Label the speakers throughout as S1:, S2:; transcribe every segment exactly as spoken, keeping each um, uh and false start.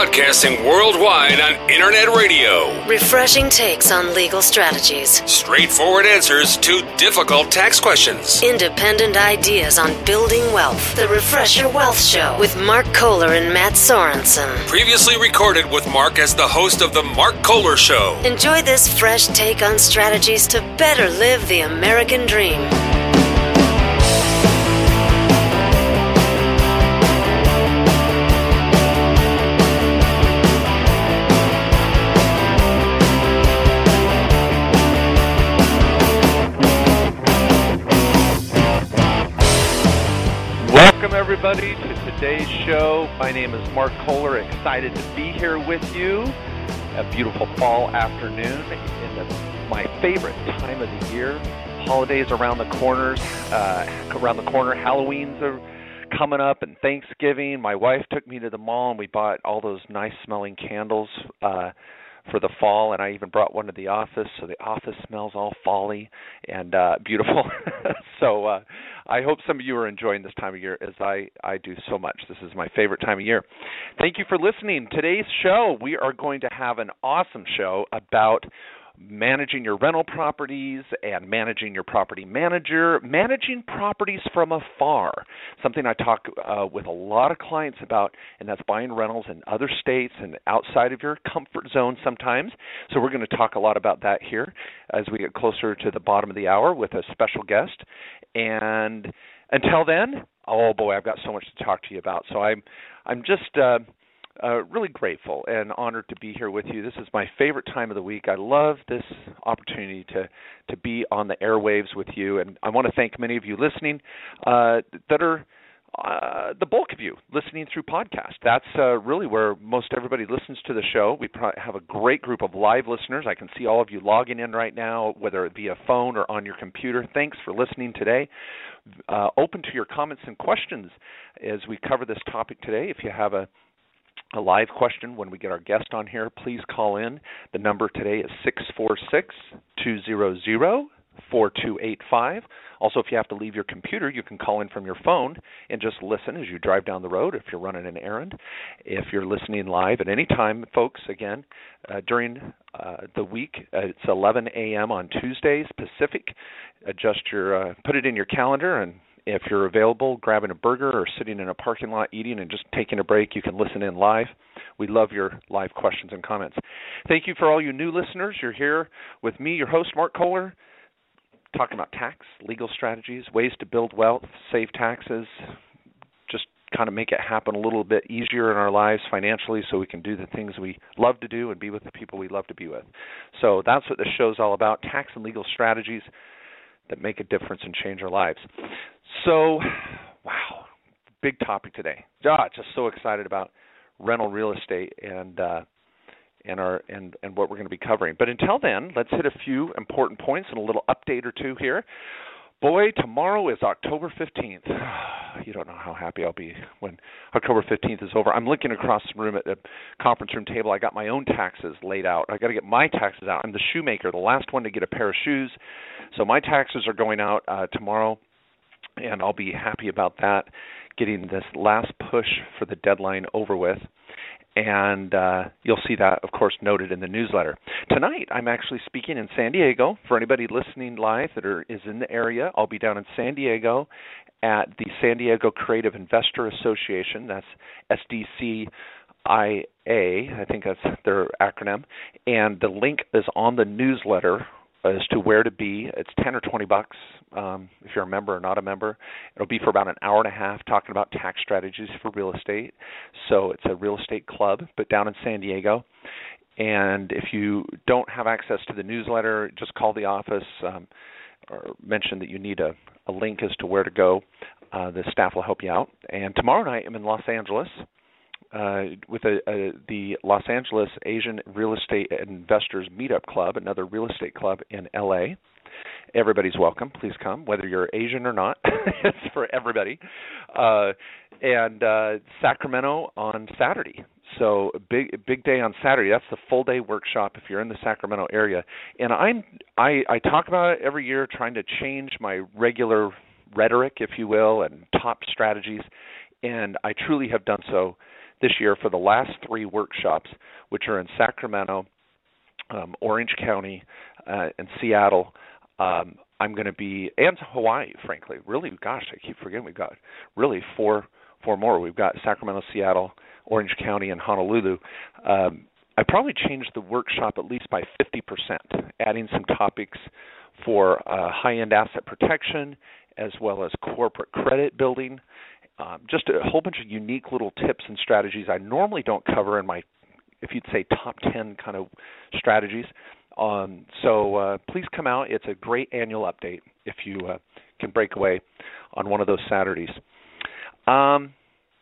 S1: Broadcasting worldwide on Internet radio.
S2: Refreshing takes on legal strategies.
S1: Straightforward answers to difficult tax questions.
S2: Independent ideas on building wealth. The Refresher Wealth Show with Mark Kohler and Matt Sorensen.
S1: Previously recorded with Mark as the host of The Mark Kohler Show.
S2: Enjoy this fresh take on strategies to better live the American dream.
S3: Welcome, everybody, to today's show. My name is Mark Kohler, excited to be here with you. A beautiful fall afternoon in the, my favorite time of the year. Holidays around the corners, uh, around the corner. Halloween's are coming up, and Thanksgiving. My wife took me to the mall, and we bought all those nice-smelling candles uh, for the fall, and I even brought one to the office, so the office smells all fall-y and uh, beautiful. so uh, I hope some of you are enjoying this time of year as I, I do so much. This is my favorite time of year. Thank you for listening. Today's show, we are going to have an awesome show about managing your rental properties and managing your property manager, managing properties from afar, something I talk uh, with a lot of clients about, and that's buying rentals in other states and outside of your comfort zone sometimes. So we're going to talk a lot about that here as we get closer to the bottom of the hour with a special guest. And until then, oh boy, I've got so much to talk to you about. So I'm, I'm just uh, Uh, really grateful and honored to be here with you. This is my favorite time of the week. I love this opportunity to, to be on the airwaves with you, and I want to thank many of you listening uh, that are uh, the bulk of you listening through podcast. That's uh, really where most everybody listens to the show. We pro- have a great group of live listeners. I can see all of you logging in right now, whether it be a phone or on your computer. Thanks for listening today. Uh, open to your comments and questions as we cover this topic today. If you have a A live question when we get our guest on here, please call in. The number today is six four six, two zero zero, four two eight five. Also, if you have to leave your computer, you can call in from your phone and just listen as you drive down the road if you're running an errand. If you're listening live at any time, folks, again, uh, during uh, the week, uh, it's eleven a.m. on Tuesdays Pacific. Adjust your, uh, put it in your calendar, and if you're available, grabbing a burger or sitting in a parking lot eating and just taking a break, you can listen in live. We love your live questions and comments. Thank you for all you new listeners. You're here with me, your host, Mark Kohler, talking about tax, legal strategies, ways to build wealth, save taxes, just kind of make it happen a little bit easier in our lives financially so we can do the things we love to do and be with the people we love to be with. So that's what this show's all about, tax and legal strategies that make a difference and change our lives. So, wow, big topic today. Ah, just so excited about rental real estate and uh, and our and, and what we're going to be covering. But until then, let's hit a few important points and a little update or two here. Boy, tomorrow is October fifteenth. You don't know how happy I'll be when October fifteenth is over. I'm looking across the room at the conference room table. I got my own taxes laid out. I got to get my taxes out. I'm the shoemaker, the last one to get a pair of shoes. So my taxes are going out uh, tomorrow, and I'll be happy about that, getting this last push for the deadline over with. And uh, you'll see that, of course, noted in the newsletter. Tonight, I'm actually speaking in San Diego. For anybody listening live that are, is in the area, I'll be down in San Diego at the San Diego Creative Investor Association. That's S D C I A, I think that's their acronym. And the link is on the newsletter as to where to be. It's ten or twenty bucks um, if you're a member or not a member. It'll be for about an hour and a half talking about tax strategies for real estate. So it's a real estate club, but down in San Diego. And if you don't have access to the newsletter, just call the office um, or mention that you need a, a link as to where to go. Uh, the staff will help you out. And tomorrow night I'm in Los Angeles uh, with a, a, the Los Angeles Asian Real Estate Investors Meetup Club, another real estate club in L A. Everybody's welcome. Please come, whether you're Asian or not. It's for everybody. Uh, and uh, Sacramento on Saturday. So a big big day on Saturday. That's the full day workshop if you're in the Sacramento area. And I'm I, I talk about it every year, trying to change my regular rhetoric, if you will, and top strategies. And I truly have done so this year for the last three workshops, which are in Sacramento, um, Orange County, uh, and Seattle. Um, I'm going to be, and Hawaii, frankly. Really, gosh, I keep forgetting we've got really four four more. We've got Sacramento, Seattle, Orange County, and Honolulu. Um, I probably changed the workshop at least by fifty percent, adding some topics for uh, high-end asset protection as well as corporate credit building. Um, just a whole bunch of unique little tips and strategies I normally don't cover in my, if you'd say, top ten kind of strategies. Um, so uh, please come out. It's a great annual update if you uh, can break away on one of those Saturdays. Um,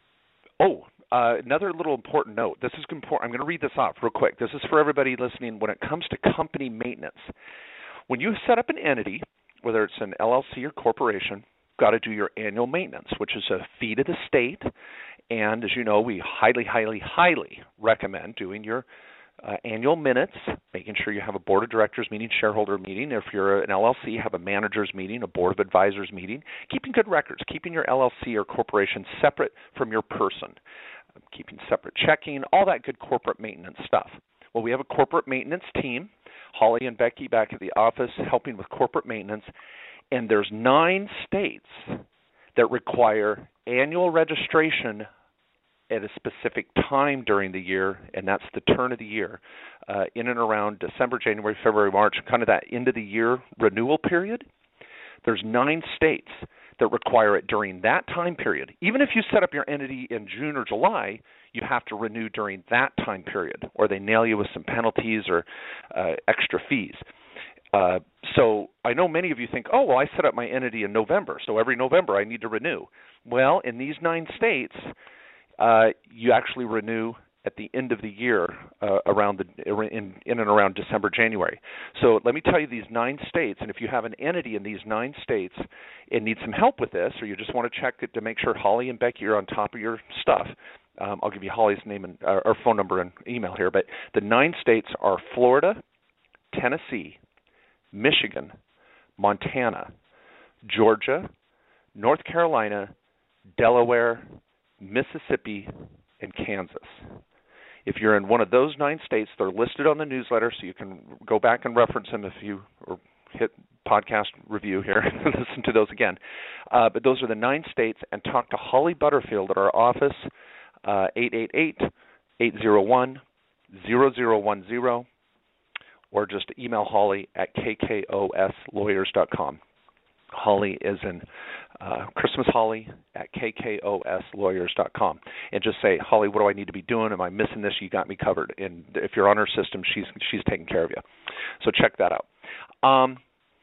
S3: oh, uh, another little important note. This is important. I'm going to read this off real quick. This is for everybody listening when it comes to company maintenance. When you set up an entity, whether it's an L L C or corporation, you've got to do your annual maintenance, which is a fee to the state. And as you know, we highly, highly, highly recommend doing your Uh, annual minutes, making sure you have a board of directors meeting, shareholder meeting. If you're an L L C, have a managers meeting, a board of advisors meeting. Keeping good records, keeping your L L C or corporation separate from your person, keeping separate checking, all that good corporate maintenance stuff. Well, we have a corporate maintenance team, Holly and Becky back at the office helping with corporate maintenance, and there's nine states that require annual registration at a specific time during the year, and that's the turn of the year, uh, in and around December, January, February, March, kind of that end of the year renewal period. There's nine states that require it during that time period. Even if you set up your entity in June or July, you have to renew during that time period, or they nail you with some penalties or uh, extra fees. Uh, so I know many of you think, oh, well, I set up my entity in November, so every November I need to renew. Well, in these nine states, Uh, you actually renew at the end of the year, uh, around the in, in and around December, January. So let me tell you these nine states, and if you have an entity in these nine states and need some help with this, or you just want to check it to make sure Holly and Becky are on top of your stuff, um, I'll give you Holly's name and uh, or phone number and email here. But the nine states are Florida, Tennessee, Michigan, Montana, Georgia, North Carolina, Delaware, Mississippi, and Kansas. If you're in one of those nine states, they're listed on the newsletter, so you can go back and reference them if you or hit podcast review here and listen to those again. Uh, but those are the nine states, and talk to Holly Butterfield at our office, uh, eight eight eight, eight zero one, zero zero one zero, or just email Holly at k k o s lawyers dot com. Holly is in uh, Christmas Holly at k k o s lawyers dot com, and just say, Holly, what do I need to be doing? Am I missing this? You got me covered. And if you're on her system, she's she's taking care of you. So check that out. Um,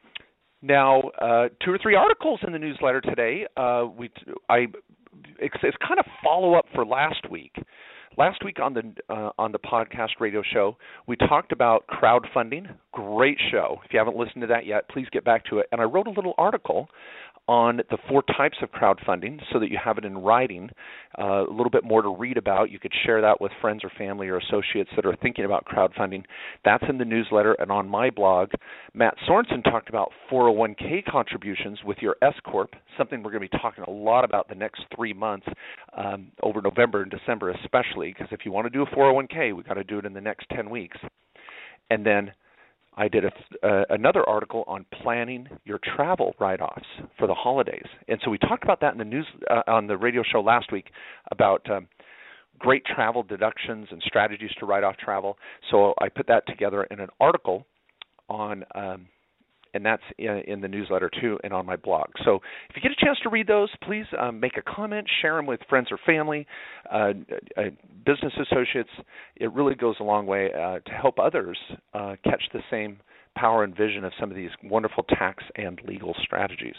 S3: now, uh, two or three articles in the newsletter today. Uh, we I it's, it's kind of follow up for last week. Last week on the uh, on the podcast radio show, we talked about crowdfunding. Great show. If you haven't listened to that yet, please get back to it. And I wrote a little article on the four types of crowdfunding so that you have it in writing, uh, a little bit more to read about. You could share that with friends or family or associates that are thinking about crowdfunding. That's in the newsletter and on my blog. Matt Sorensen talked about four oh one k contributions with your S-Corp, something we're going to be talking a lot about the next three months, um, over November and December especially, because if you want to do a four oh one k, we've got to do it in the next ten weeks. And then I did a, uh, another article on planning your travel write-offs for the holidays, and so we talked about that in the news uh, on the radio show last week about um, great travel deductions and strategies to write off travel. So I put that together in an article on, um, and that's in, in the newsletter too, and on my blog. So if you get a chance to read those, please um, make a comment, share them with friends or family, uh, uh, business associates. It really goes a long way uh, to help others uh, catch the same power and vision of some of these wonderful tax and legal strategies.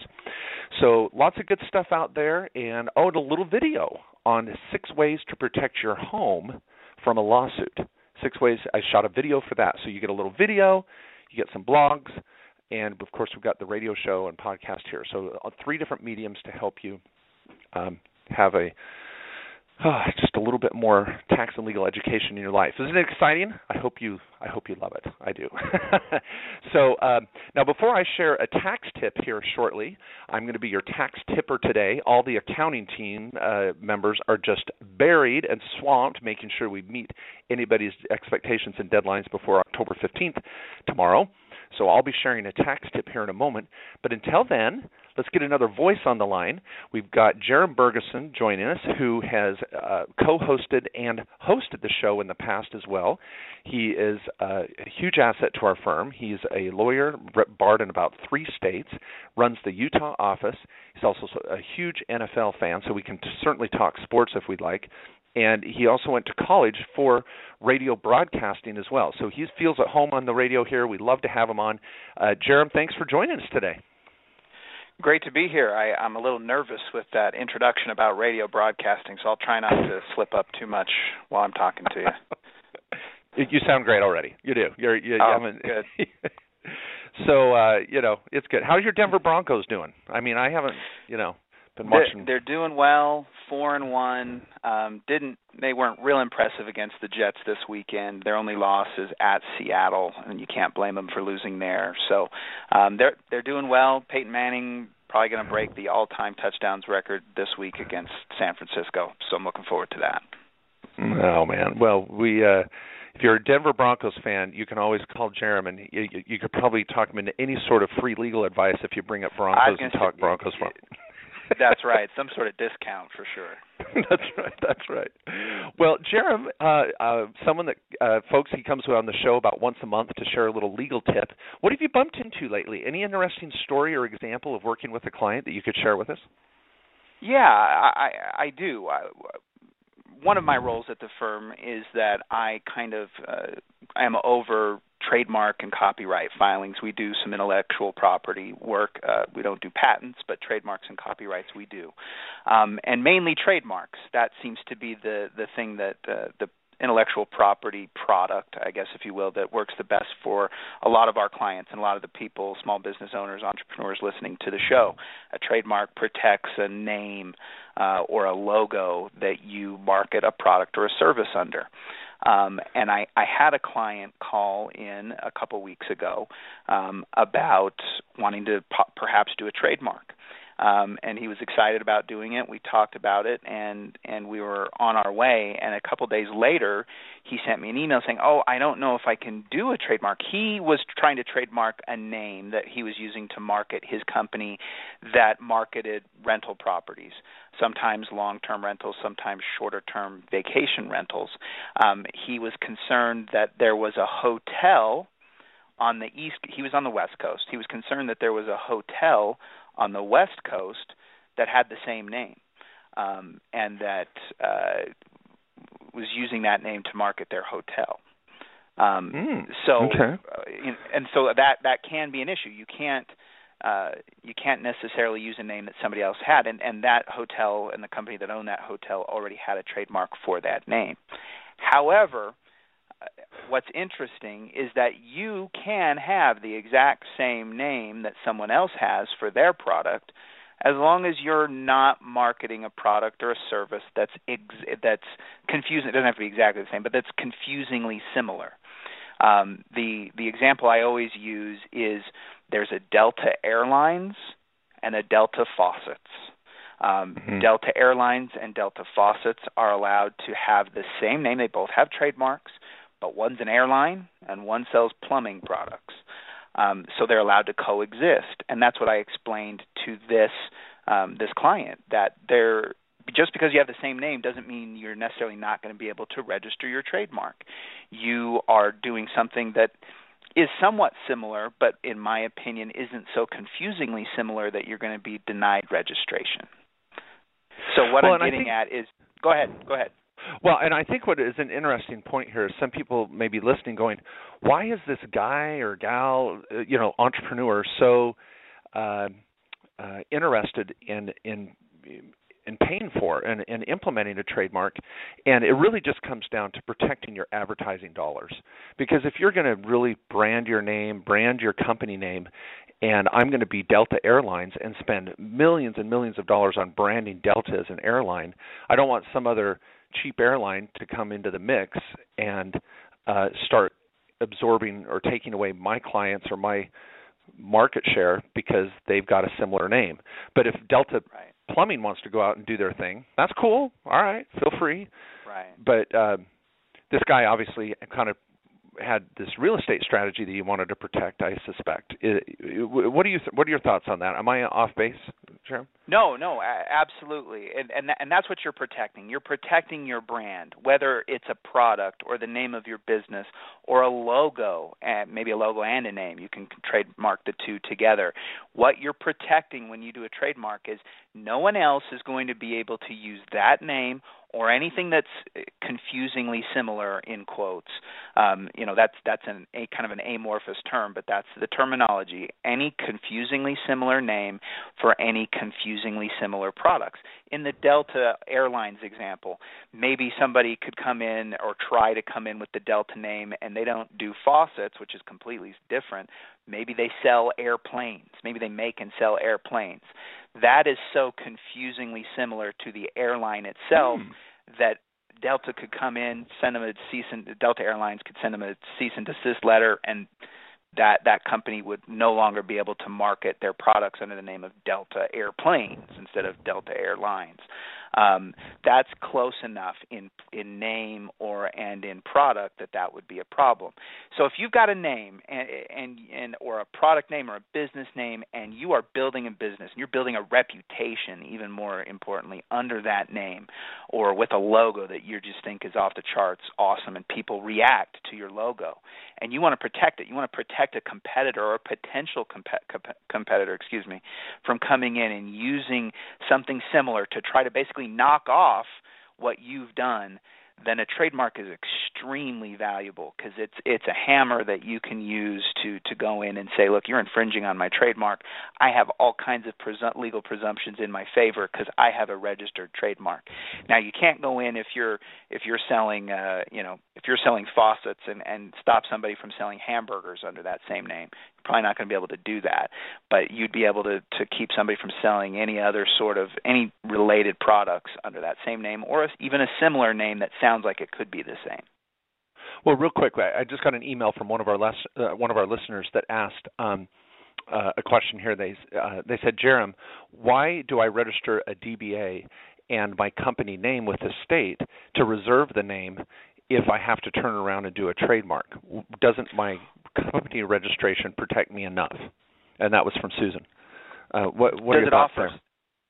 S3: So lots of good stuff out there, and oh, and a little video on six ways to protect your home from a lawsuit. Six ways. I shot a video for that. So you get a little video, you get some blogs, and, of course, we've got the radio show and podcast here. So uh, three different mediums to help you um, have a oh, just a little bit more tax and legal education in your life. Isn't it exciting? I hope you I hope you love it. I do. So um, now before I share a tax tip here shortly, I'm going to be your tax tipper today. All the accounting team uh, members are just buried and swamped making sure we meet anybody's expectations and deadlines before October fifteenth tomorrow. So I'll be sharing a tax tip here in a moment. But until then, let's get another voice on the line. We've got Jerem Bergeson joining us, who has uh, co-hosted and hosted the show in the past as well. He is uh, a huge asset to our firm. He's a lawyer, barred in about three states, runs the Utah office. He's also a huge N F L fan, so we can t- certainly talk sports if we'd like. And he also went to college for radio broadcasting as well. So he feels at home on the radio here. We'd love to have him on. Uh, Jerem, thanks for joining us today.
S4: Great to be here. I, I'm a little nervous with that introduction about radio broadcasting, so I'll try not to slip up too much while I'm talking to you.
S3: You sound great already. You do. You're, you,
S4: oh,
S3: I mean,
S4: good.
S3: So, uh, you know, it's good. How's your Denver Broncos doing? I mean, I haven't, you know, been watching.
S4: They're, they're doing well, four and one. Um, didn't they weren't real impressive against the Jets this weekend. Their only loss is at Seattle, and you can't blame them for losing there. So um, they're they're doing well. Peyton Manning probably going to break the all-time touchdowns record this week against San Francisco. So I'm looking forward to that.
S3: Oh man, well we. Uh, If you're a Denver Broncos fan, you can always call Jerem, and you, you could probably talk him into any sort of free legal advice if you bring up Broncos and talk say, Broncos.
S4: That's right, some sort of discount for sure.
S3: That's right, that's right. Well, Jerem, uh, uh, someone that uh, folks, he comes on the show about once a month to share a little legal tip. What have you bumped into lately? Any interesting story or example of working with a client that you could share with us?
S4: Yeah, I, I, I do. I, One of my roles at the firm is that I kind of uh, I am over trademark and copyright filings. We do some intellectual property work. Uh, we don't do patents, but trademarks and copyrights we do, um, and mainly trademarks. That seems to be the the thing that uh, the intellectual property product, I guess, if you will, that works the best for a lot of our clients and a lot of the people, small business owners, entrepreneurs listening to the show. A trademark protects a name uh, or a logo that you market a product or a service under. Um, and I, I had a client call in a couple weeks ago um, about wanting to po- perhaps do a trademark. Um, and he was excited about doing it. We talked about it, and, and we were on our way. And a couple days later, he sent me an email saying, oh, I don't know if I can do a trademark. He was trying to trademark a name that he was using to market his company that marketed rental properties, sometimes long-term rentals, sometimes shorter-term vacation rentals. Um, he was concerned that there was a hotel on the east. He was on the West Coast. He was concerned that there was a hotel on the West Coast that had the same name, um, and that uh, was using that name to market their hotel. Um,
S3: mm,
S4: so,
S3: okay.
S4: uh, and so that that can be an issue. You can't uh, you can't necessarily use a name that somebody else had, and, and that hotel and the company that owned that hotel already had a trademark for that name. However, what's interesting is that you can have the exact same name that someone else has for their product, as long as you're not marketing a product or a service that's ex- that's confusing. It doesn't have to be exactly the same, but that's confusingly similar. Um, the the example I always use is there's a Delta Airlines and a Delta Faucets. Um, mm-hmm. Delta Airlines and Delta Faucets are allowed to have the same name. They both have trademarks, but one's an airline and one sells plumbing products. Um, so they're allowed to coexist, and that's what I explained to this um, this client, that they're just because you have the same name doesn't mean you're necessarily not going to be able to register your trademark. You are doing something that is somewhat similar, but in my opinion isn't so confusingly similar that you're going to be denied registration. So what
S3: well,
S4: I'm getting
S3: think,
S4: at is, go ahead, go ahead.
S3: Well, and I think what is an interesting point here is some people may be listening going, why is this guy or gal, you know, entrepreneur so uh, uh, interested in in in paying for and, and implementing a trademark. And it really just comes down to protecting your advertising dollars. Because if you're going to really brand your name, brand your company name, and I'm going to be Delta Airlines and spend millions and millions of dollars on branding Delta as an airline, I don't want some other cheap airline to come into the mix and uh, start absorbing or taking away my clients or my market share because they've got a similar name. But if Delta right. Plumbing wants to go out and do their thing, that's cool. All right, feel free.
S4: Right.
S3: But uh, this guy obviously kind of had this real estate strategy that you wanted to protect, I suspect. What do you? What are your thoughts on that? Am I off base, Jerem?
S4: No, no, absolutely, and and and that's what you're protecting. You're protecting your brand, whether it's a product or the name of your business or a logo, and maybe a logo and a name. You can trademark the two together. What you're protecting when you do a trademark is no one else is going to be able to use that name or anything that's confusingly similar in quotes. Um, you know, that's that's an, a kind of an amorphous term, but that's the terminology. Any confusingly similar name for any confusingly similar products. In the Delta Airlines example, maybe somebody could come in or try to come in with the Delta name and they don't do faucets, which is completely different. Maybe they sell airplanes. Maybe they make and sell airplanes. That is so confusingly similar to the airline itself mm. that Delta could come in, send them a cease and Delta Airlines could send them a cease and desist letter, and that that company would no longer be able to market their products under the name of Delta Airplanes instead of Delta Airlines. Um, that's close enough in in name or and in product that that would be a problem. So if you've got a name and, and and or a product name or a business name, and you are building a business and you're building a reputation, even more importantly, under that name or with a logo that you just think is off the charts awesome and people react to your logo, and you want to protect it, you want to protect a competitor or a potential comp- comp- competitor, excuse me, from coming in and using something similar to try to basically knock off what you've done, then a trademark is extremely valuable because it's it's a hammer that you can use to, to go in and say, look, you're infringing on my trademark. I have all kinds of presu- legal presumptions in my favor because I have a registered trademark. Now, you can't go in if you're if you're selling uh, you know if you're selling faucets and, and stop somebody from selling hamburgers under that same name. You're probably not going to be able to do that, but you'd be able to, to keep somebody from selling any other sort of any related products under that same name or even a similar name that sounds like it could be the same.
S3: Well, real quick, I just got an email from one of our les- uh, one of our listeners that asked um, uh, a question here. They uh, they said, Jerem, why do I register a D B A and my company name with the state to reserve the name if I have to turn around and do a trademark? Doesn't my company registration protect me enough? And that was from Susan. Uh, what what are your thoughts there?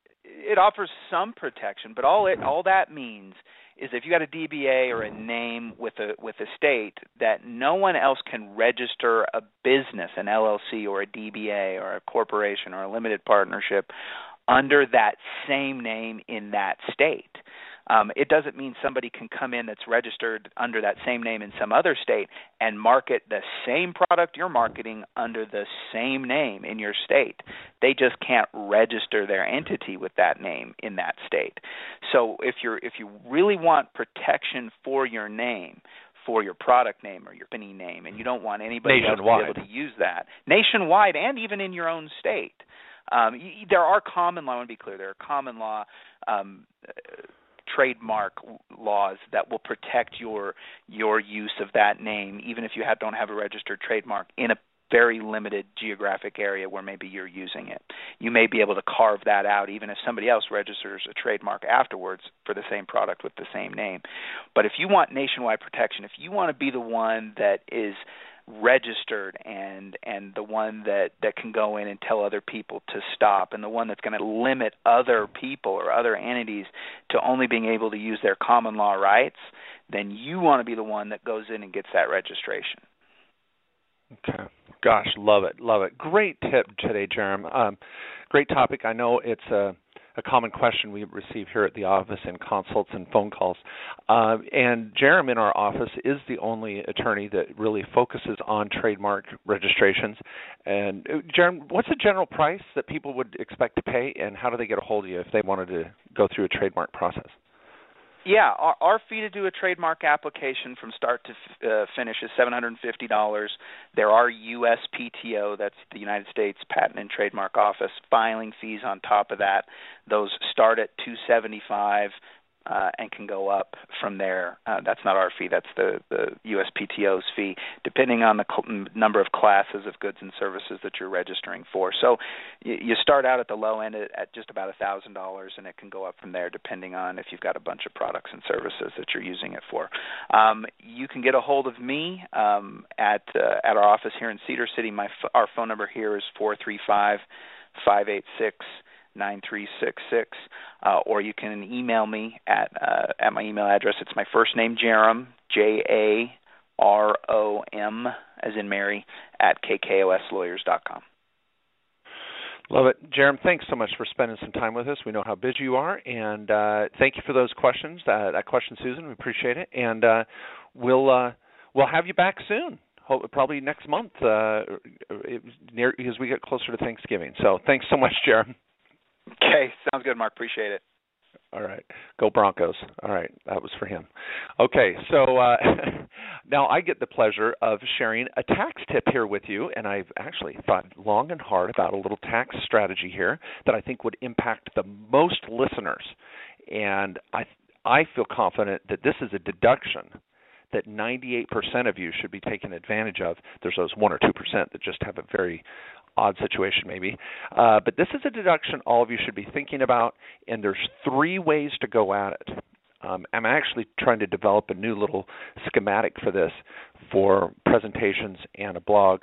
S4: It offers some protection, but all it all that means is if you got a D B A or a name with a with a state, that no one else can register a business, an L L C or a D B A or a corporation or a limited partnership under that same name in that state. Um, it doesn't mean somebody can come in that's registered under that same name in some other state and market the same product you're marketing under the same name in your state. They just can't register their entity with that name in that state. So if you're if you really want protection for your name, for your product name or your company name, and you don't want anybody
S3: nationwide.
S4: else to be able to use that, nationwide and even in your own state. Um, y- there are common law, I want to be clear, there are common law um, uh, trademark laws that will protect your your use of that name, even if you have, don't have a registered trademark in a very limited geographic area where maybe you're using it. You may be able to carve that out even if somebody else registers a trademark afterwards for the same product with the same name. But if you want nationwide protection, if you want to be the one that is registered and and the one that, that can go in and tell other people to stop, and the one that's going to limit other people or other entities to only being able to use their common law rights, then you want to be the one that goes in and gets that registration.
S3: Okay. Gosh, love it, love it. Great tip today, Jerem. Um, great topic. I know it's a, a common question we receive here at the office in consults and phone calls. Uh, and Jerem in our office is the only attorney that really focuses on trademark registrations. And uh, Jerem, what's the general price that people would expect to pay, and how do they get a hold of you if they wanted to go through a trademark process?
S4: Yeah, our, our fee to do a trademark application from start to f- uh, finish is seven hundred fifty dollars. There are U S P T O, that's the United States Patent and Trademark Office, filing fees on top of that. Those start at two hundred seventy-five dollars uh, and can go up from there. Uh, that's not our fee. That's the, the U S P T O's fee, depending on the cl- number of classes of goods and services that you're registering for. So y- you start out at the low end at, at just about one thousand dollars, and it can go up from there depending on if you've got a bunch of products and services that you're using it for. Um, you can get a hold of me um, at uh, at our office here in Cedar City. My f- our phone number here is four three five, five eight six, nine three six six, uh, or you can email me at uh, at my email address. It's my first name, Jerem, J A R O M, as in Mary, at K K O S lawyers dot com.
S3: Love it. Jerem, thanks so much for spending some time with us. We know how busy you are, and uh, thank you for those questions. Uh, that question, Susan, we appreciate it. And uh, we'll uh, we'll have you back soon, probably next month, uh, near as we get closer to Thanksgiving. So thanks so much, Jerem.
S4: Okay, sounds good, Mark. Appreciate it.
S3: All right. Go Broncos. All right. That was for him. Okay. So uh, now I get the pleasure of sharing a tax tip here with you, and I've actually thought long and hard about a little tax strategy here that I think would impact the most listeners. And I I feel confident that this is a deduction that ninety-eight percent of you should be taking advantage of. There's those one or two percent that just have a very odd situation maybe. Uh, but this is a deduction all of you should be thinking about, and there's three ways to go at it. Um, I'm actually trying to develop a new little schematic for this for presentations and a blog.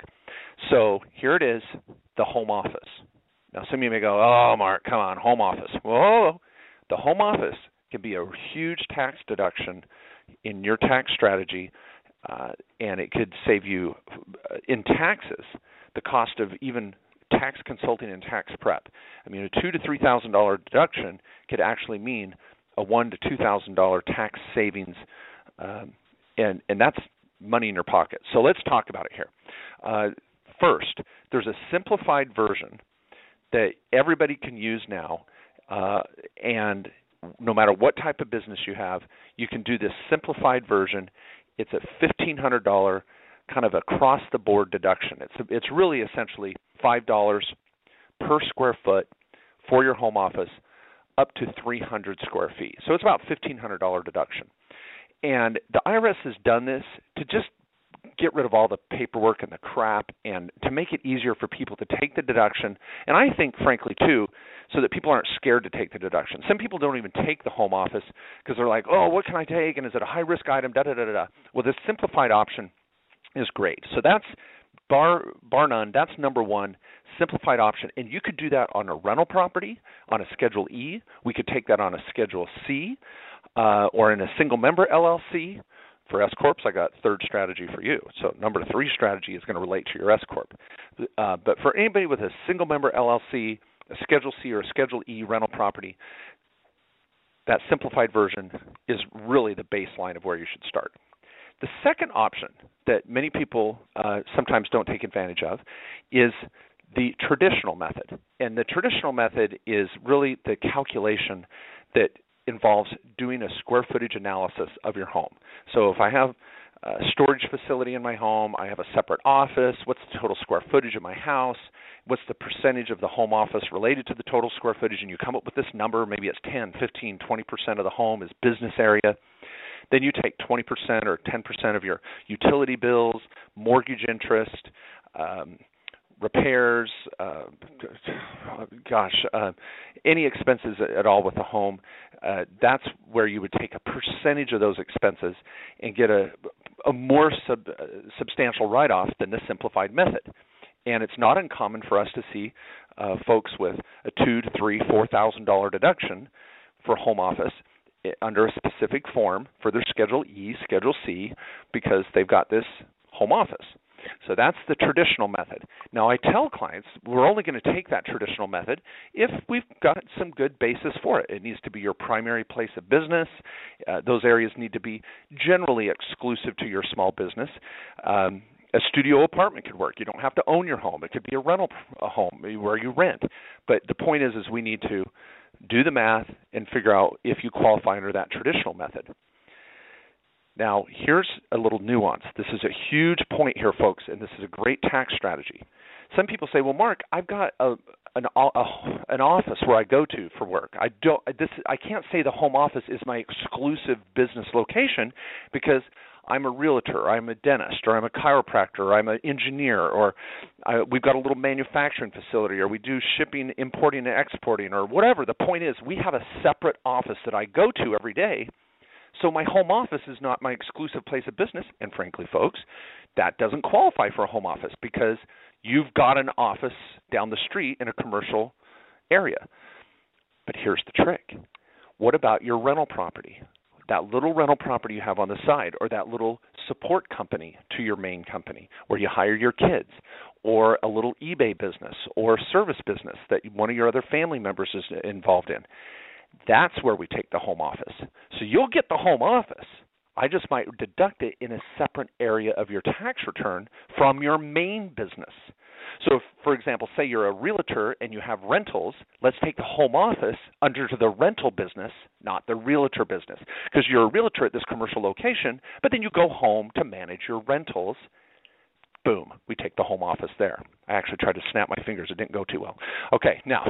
S3: So here it is, the home office. Now some of you may go, oh, Mark, come on, home office. Whoa, the home office can be a huge tax deduction in your tax strategy, uh, and it could save you uh, in taxes the cost of even tax consulting and tax prep. I mean, a two to three thousand dollar deduction could actually mean a one to two thousand dollar tax savings, um, and and that's money in your pocket. So let's talk about it here. Uh, first, there's a simplified version that everybody can use now, uh, and no matter what type of business you have, you can do this simplified version. It's a fifteen hundred dollars kind of across-the-board deduction. It's it's really essentially five dollars per square foot for your home office up to three hundred square feet. So it's about fifteen hundred dollars deduction. And the I R S has done this to just get rid of all the paperwork and the crap and to make it easier for people to take the deduction. And I think, frankly, too, so that people aren't scared to take the deduction. Some people don't even take the home office because they're like, oh, what can I take? And is it a high-risk item? Da, da, da, da, da. Well, this simplified option is great. So that's, bar bar none, that's number one, simplified option. And you could do that on a rental property, on a Schedule E. We could take that on a Schedule C, uh, or in a single-member L L C. For S Corps, I got third strategy for you. So number three strategy is going to relate to your S Corp. Uh, but for anybody with a single-member L L C, a Schedule C or a Schedule E rental property, that simplified version is really the baseline of where you should start. The second option that many people uh, sometimes don't take advantage of is the traditional method. And the traditional method is really the calculation that involves doing a square footage analysis of your home. So if I have a storage facility in my home, I have a separate office, what's the total square footage of my house, what's the percentage of the home office related to the total square footage, and you come up with this number, maybe it's ten, fifteen, twenty percent of the home is business area. Then you take twenty percent or ten percent of your utility bills, mortgage interest, um, repairs, uh, gosh, uh, any expenses at all with the home. Uh, that's where you would take a percentage of those expenses and get a, a more sub, uh, substantial write-off than the simplified method. And it's not uncommon for us to see uh, folks with a two to three, four thousand dollar deduction for home office under a specific form for their Schedule E, Schedule C, because they've got this home office. So that's the traditional method. Now, I tell clients we're only going to take that traditional method if we've got some good basis for it. It needs to be your primary place of business. Uh, those areas need to be generally exclusive to your small business. Um, a studio apartment could work. You don't have to own your home. It could be a rental a home where you rent. But the point is, is we need to do the math and figure out if you qualify under that traditional method. Now, here's a little nuance. This is a huge point here, folks, and this is a great tax strategy. Some people say, well, Mark, I've got a, an, a, an office where I go to for work. I don't. This, I can't say the home office is my exclusive business location because I'm a realtor, I'm a dentist, or I'm a chiropractor, or I'm an engineer, or I, we've got a little manufacturing facility, or we do shipping, importing, and exporting, or whatever. The point is we have a separate office that I go to every day. So my home office is not my exclusive place of business, and frankly, folks, that doesn't qualify for a home office because you've got an office down the street in a commercial area. But here's the trick. What about your rental property? That little rental property you have on the side, or that little support company to your main company where you hire your kids, or a little eBay business or service business that one of your other family members is involved in. That's where we take the home office. So you'll get the home office. I just might deduct it in a separate area of your tax return from your main business. So, if, for example, say you're a realtor and you have rentals, let's take the home office under the rental business, not the realtor business, because you're a realtor at this commercial location, but then you go home to manage your rentals. Boom, we take the home office there. I actually tried to snap my fingers. It didn't go too well. Okay, now,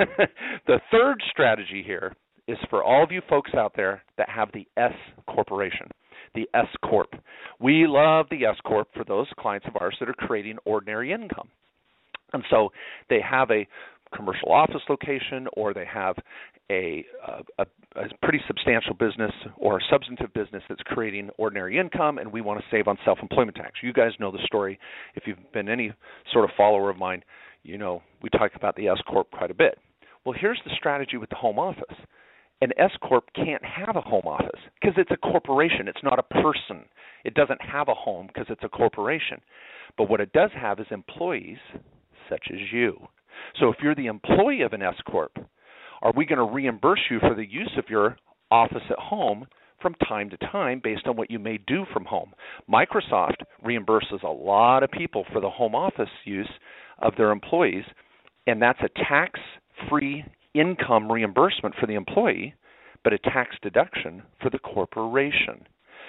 S3: the third strategy here is for all of you folks out there that have the S corporation, the S Corp. We love the S Corp for those clients of ours that are creating ordinary income. And so they have a commercial office location, or they have a, a, a pretty substantial business or a substantive business that's creating ordinary income, and we want to save on self-employment tax. You guys know the story. If you've been any sort of follower of mine, you know we talk about the S Corp quite a bit. Well, here's the strategy with the home office. An S Corp can't have a home office because it's a corporation. It's not a person. It doesn't have a home because it's a corporation. But what it does have is employees such as you. So if you're the employee of an S Corp, are we going to reimburse you for the use of your office at home from time to time based on what you may do from home? Microsoft reimburses a lot of people for the home office use of their employees, and that's a tax-free income reimbursement for the employee, but a tax deduction for the corporation.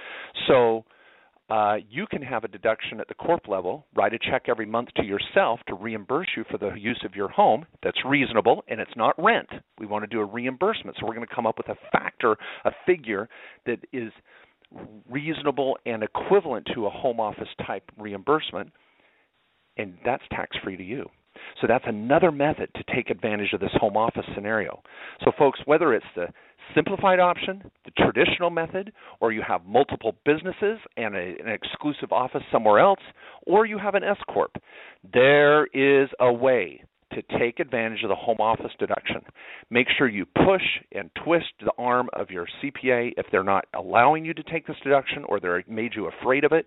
S3: So Uh, you can have a deduction at the corp level, write a check every month to yourself to reimburse you for the use of your home. That's reasonable, and it's not rent. We want to do a reimbursement, so we're going to come up with a factor, a figure that is reasonable and equivalent to a home office type reimbursement, and that's tax-free to you. So that's another method to take advantage of this home office scenario. So folks, whether it's the simplified option, the traditional method, or you have multiple businesses and a, an exclusive office somewhere else, or you have an S Corp, there is a way to take advantage of the home office deduction. Make sure you push and twist the arm of your C P A if they're not allowing you to take this deduction or they're made you afraid of it.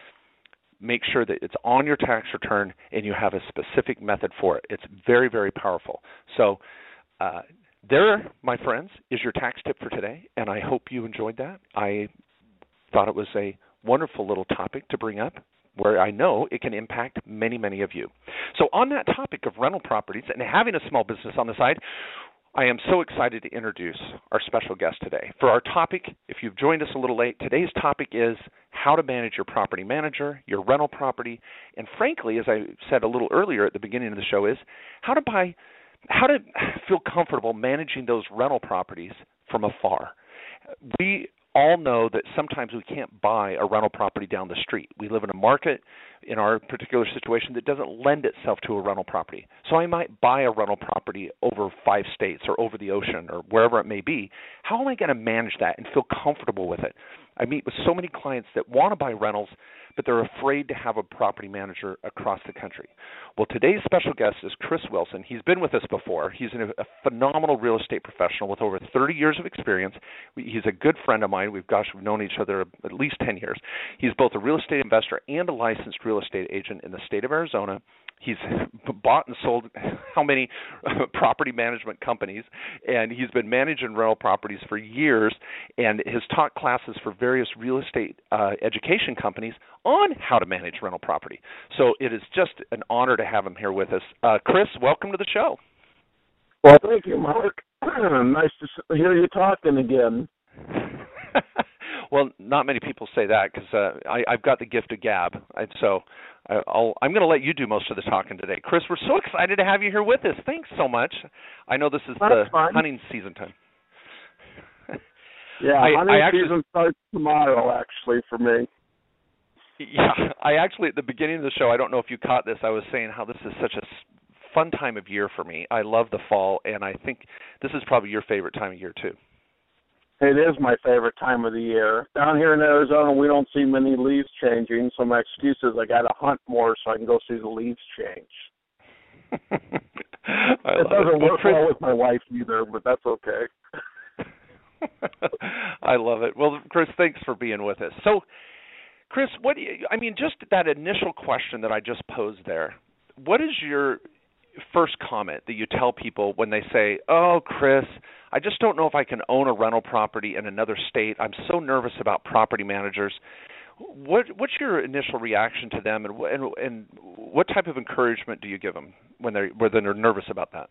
S3: Make sure that it's on your tax return and you have a specific method for it. It's very, very powerful. So uh, there, my friends, is your tax tip for today, and I hope you enjoyed that. I thought it was a wonderful little topic to bring up where I know it can impact many, many of you. So on that topic of rental properties and having a small business on the side, I am so excited to introduce our special guest today. For our topic, if you've joined us a little late, today's topic is how to manage your property manager, your rental property, and frankly, as I said a little earlier at the beginning of the show, is how to buy, how to feel comfortable managing those rental properties from afar. We all know that sometimes we can't buy a rental property down the street. We live in a market in our particular situation that doesn't lend itself to a rental property. So I might buy a rental property over five states or over the ocean or wherever it may be. How am I going to manage that and feel comfortable with it? I meet with so many clients that want to buy rentals, but they're afraid to have a property manager across the country. Well, today's special guest is Chris Wilson. He's been with us before. He's a, a phenomenal real estate professional with over thirty years of experience. He's a good friend of mine. We've, gosh, we've known each other at least ten years. He's both a real estate investor and a licensed real estate agent in the state of Arizona. He's bought and sold how many property management companies, and he's been managing rental properties for years and has taught classes for various real estate uh, education companies on how to manage rental property. So it is just an honor to have him here with us. Uh, Chris, welcome to the show.
S5: Well, thank you, Mark. Nice to hear you talking again.
S3: Well, not many people say that because uh, I've got the gift of gab, and so I'll, I'm going to let you do most of the talking today. Chris, we're so excited to have you here with us. Thanks so much. I know this is
S5: That's
S3: the
S5: fine.
S3: hunting season time.
S5: Yeah,
S3: I,
S5: hunting
S3: I actually,
S5: season starts tomorrow, actually, for me.
S3: Yeah, I actually, at the beginning of the show, I don't know if you caught this, I was saying how this is such a fun time of year for me. I love the fall, and I think this is probably your favorite time of year, too.
S5: It is my favorite time of the year. Down here in Arizona, we don't see many leaves changing, so my excuse is I got to hunt more so I can go see the leaves change.
S3: I
S5: it doesn't
S3: it.
S5: work
S3: Chris,
S5: well with my wife either, but that's okay.
S3: I love it. Well, Chris, thanks for being with us. So, Chris, what do you, I mean, just that initial question that I just posed there, what is your first comment that you tell people when they say, oh, Chris, I just don't know if I can own a rental property in another state. I'm so nervous about property managers. What, what's your initial reaction to them, and, and, and what type of encouragement do you give them when they're, when they're nervous about that?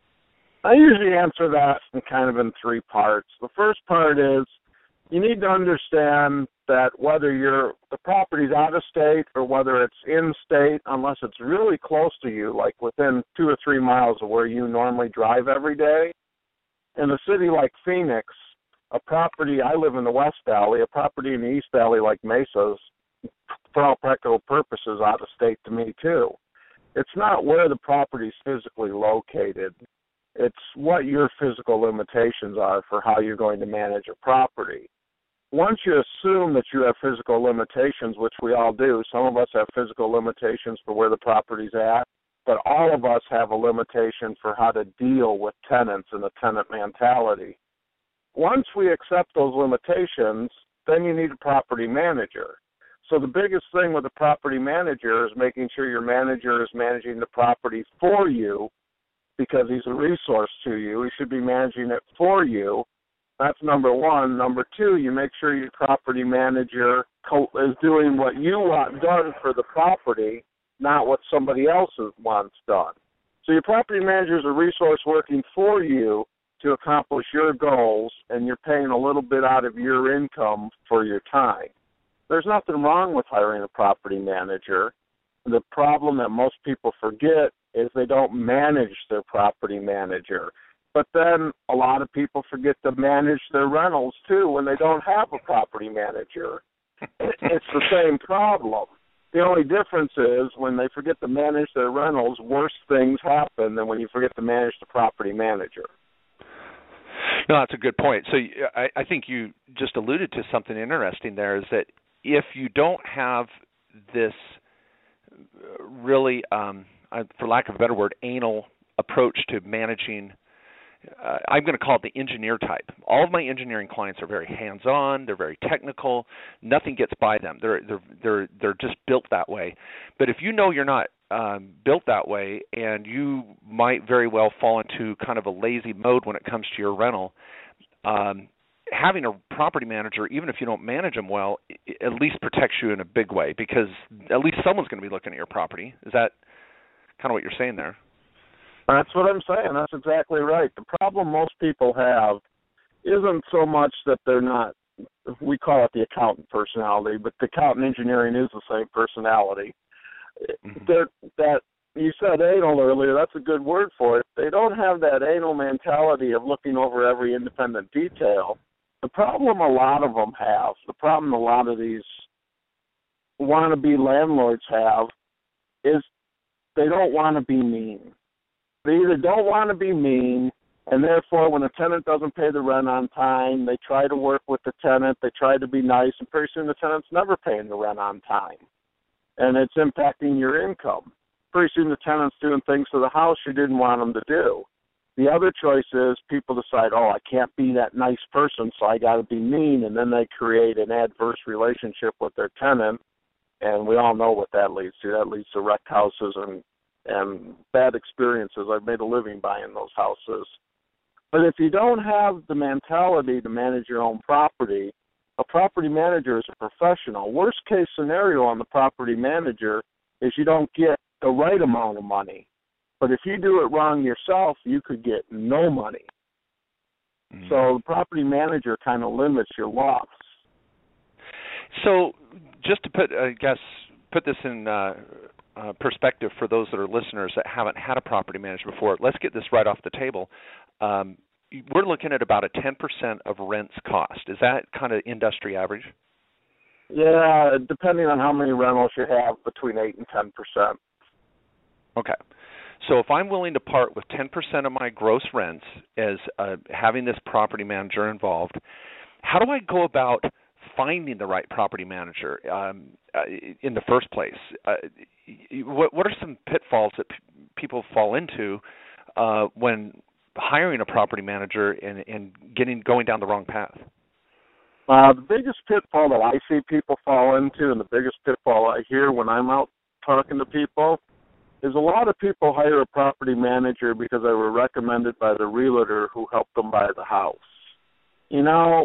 S5: I usually answer that in kind of in three parts. The first part is you need to understand that whether you're the property's out of state or whether it's in state, unless it's really close to you, like within two or three miles of where you normally drive every day, in a city like Phoenix, a property, I live in the West Valley, a property in the East Valley like Mesa's, for all practical purposes, out of state to me too. It's not where the property is physically located. It's what your physical limitations are for how you're going to manage a property. Once you assume that you have physical limitations, which we all do, some of us have physical limitations for where the property's at, but all of us have a limitation for how to deal with tenants and the tenant mentality. Once we accept those limitations, then you need a property manager. So the biggest thing with a property manager is making sure your manager is managing the property for you, because he's a resource to you. He should be managing it for you. That's number one. Number two, you make sure your property manager is doing what you want done for the property, not what somebody else wants done. So your property manager is a resource working for you to accomplish your goals, and you're paying a little bit out of your income for your time. There's nothing wrong with hiring a property manager. The problem that most people forget is they don't manage their property manager. But then a lot of people forget to manage their rentals, too, when they don't have a property manager. It's the same problem. The only difference is when they forget to manage their rentals, worse things happen than when you forget to manage the property manager.
S3: No, that's a good point. So I, I think you just alluded to something interesting there, is that if you don't have this really, um, for lack of a better word, anal approach to managing, uh, I'm going to call it the engineer type. All of my engineering clients are very hands-on. They're very technical. Nothing gets by them. They're they're they're they're just built that way. But if you know you're not um, built that way, and you might very well fall into kind of a lazy mode when it comes to your rental, um, having a property manager, even if you don't manage them well, at least protects you in a big way, because at least someone's going to be looking at your property. Is that kind of what you're saying there?
S5: That's what I'm saying. That's exactly right. The problem most people have isn't so much that they're not, we call it the accountant personality, but the accountant engineering is the same personality. Mm-hmm. That, that you said anal earlier, that's a good word for it. They don't have that anal mentality of looking over every independent detail. The problem a lot of them have, the problem a lot of these wannabe landlords have, is they don't want to be mean. They either don't want to be mean And therefore, when a tenant doesn't pay the rent on time, they try to work with the tenant, they try to be nice, and pretty soon the tenant's never paying the rent on time. And it's impacting your income. Pretty soon the tenant's doing things to the house you didn't want them to do. The other choice is people decide, oh, I can't be that nice person, so I got to be mean, and then they create an adverse relationship with their tenant, and we all know what that leads to. That leads to wrecked houses and, and bad experiences. I've made a living buying those houses. But if you don't have the mentality to manage your own property, a property manager is a professional. Worst case scenario on the property manager is you don't get the right amount of money. But if you do it wrong yourself, you could get no money. Mm-hmm. So the property manager kind of limits your loss.
S3: So just to put, I guess, put this in uh, uh, perspective for those that are listeners that haven't had a property manager before, let's get this right off the table. Um, we're looking at about a ten percent of rents cost. Is that kind of industry average?
S5: Yeah, depending on how many rentals you have, between eight and ten percent.
S3: Okay. So if I'm willing to part with ten percent of my gross rents as uh, having this property manager involved, how do I go about finding the right property manager um, uh, in the first place? Uh, what, what are some pitfalls that p- people fall into uh, when hiring a property manager and, and getting going down the wrong path?
S5: Uh, the biggest pitfall that I see people fall into, and the biggest pitfall I hear when I'm out talking to people, is a lot of people hire a property manager because they were recommended by the realtor who helped them buy the house. You know,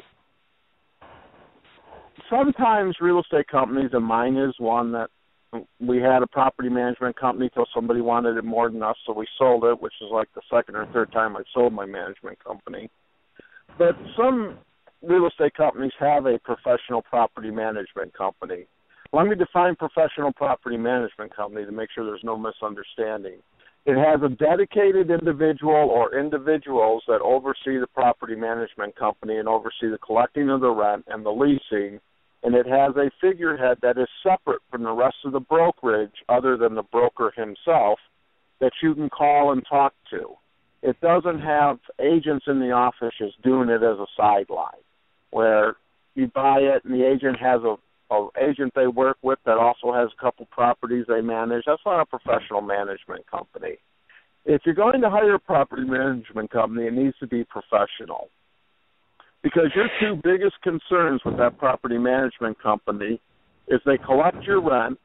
S5: sometimes real estate companies, and mine is one, that we had a property management company till somebody wanted it more than us, so we sold it, which is like the second or third time I've sold my management company. But some real estate companies have a professional property management company. Let me define professional property management company to make sure there's no misunderstanding. It has a dedicated individual or individuals that oversee the property management company and oversee the collecting of the rent and the leasing, and it has a figurehead that is separate from the rest of the brokerage other than the broker himself that you can call and talk to. It doesn't have agents in the office just doing it as a sideline, where you buy it and the agent has a An agent they work with that also has a couple properties they manage. That's not a professional management company. If you're going to hire a property management company, it needs to be professional. Because your two biggest concerns with that property management company is they collect your rent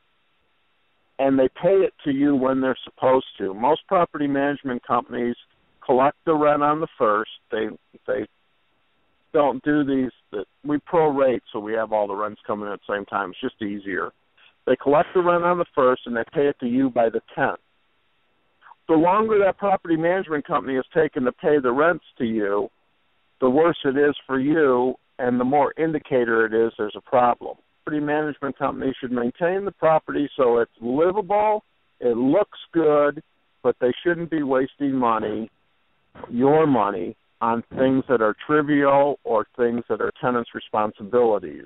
S5: and they pay it to you when they're supposed to. Most property management companies collect the rent on the first. They they don't do these, we prorate so we have all the rents coming in at the same time. It's just easier. They collect the rent on the first and they pay it to you by the tenth. The longer that property management company is taking to pay the rents to you, the worse it is for you and the more indicator it is there's a problem. Property management company should maintain the property so it's livable, it looks good, but they shouldn't be wasting money, your money, on things that are trivial or things that are tenants' responsibilities.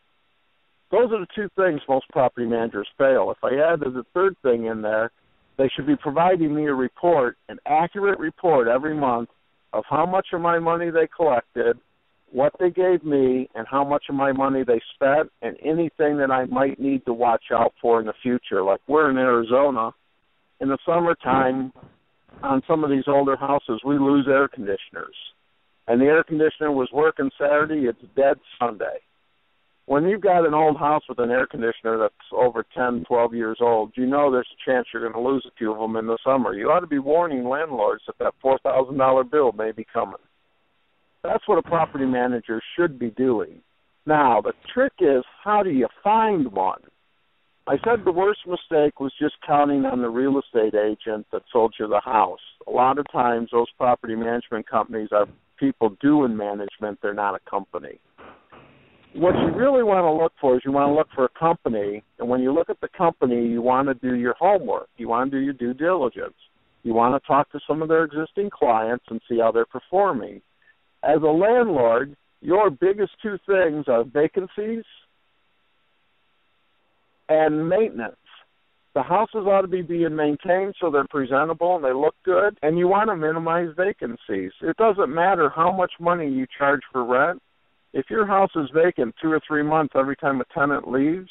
S5: Those are the two things most property managers fail. If I added the third thing in there, they should be providing me a report, an accurate report every month of how much of my money they collected, what they gave me, and how much of my money they spent, and anything that I might need to watch out for in the future. Like we're in Arizona. In the summertime, on some of these older houses, we lose air conditioners. And the air conditioner was working Saturday, it's dead Sunday. When you've got an old house with an air conditioner that's over ten, twelve years old, you know there's a chance you're going to lose a few of them in the summer. You ought to be warning landlords that that four thousand dollars bill may be coming. That's what a property manager should be doing. Now, the trick is, how do you find one? I said the worst mistake was just counting on the real estate agent that sold you the house. A lot of times those property management companies are people doing management. They're not a company. What you really want to look for is you want to look for a company, and when you look at the company, you want to do your homework. You want to do your due diligence. You want to talk to some of their existing clients and see how they're performing. As a landlord, your biggest two things are vacancies and maintenance. The houses ought to be being maintained so they're presentable and they look good, and you want to minimize vacancies. It doesn't matter how much money you charge for rent. If your house is vacant two or three months every time a tenant leaves,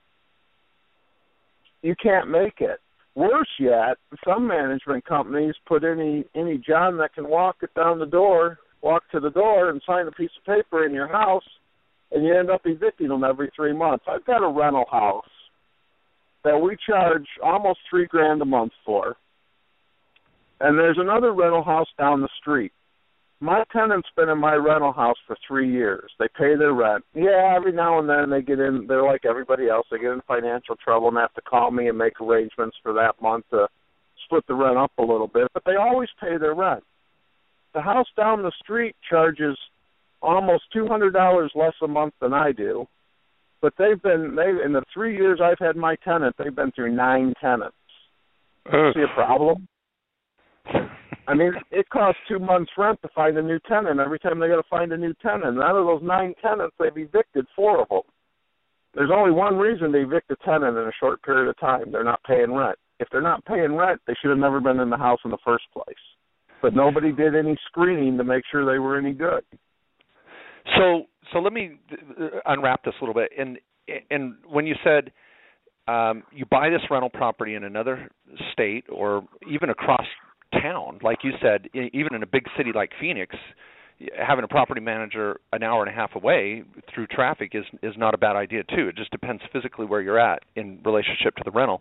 S5: you can't make it. Worse yet, some management companies put any any John that can walk it down the door, walk to the door and sign a piece of paper in your house, and you end up evicting them every three months. I've got a rental house that we charge almost three grand a month for, and there's another rental house down the street. My tenant's been in my rental house for three years. They pay their rent. Yeah, every now and then they get in, they're like everybody else, they get in financial trouble and have to call me and make arrangements for that month to split the rent up a little bit, but they always pay their rent. The house down the street charges almost two hundred dollars less a month than I do, but they've been, they in the three years I've had my tenant, they've been through nine tenants. Uh. See a problem? I mean, it costs two months' rent to find a new tenant. Every time they got to find a new tenant, and out of those nine tenants, they've evicted four of them. There's only one reason to evict a tenant in a short period of time. They're not paying rent. If they're not paying rent, they should have never been in the house in the first place. But nobody did any screening to make sure they were any good.
S6: So, so let me unwrap this a little bit. And and when you said um, you buy this rental property in another state or even across town, like you said, even in a big city like Phoenix, having a property manager an hour and a half away through traffic is is not a bad idea too. It just depends physically where you're at in relationship to the rental.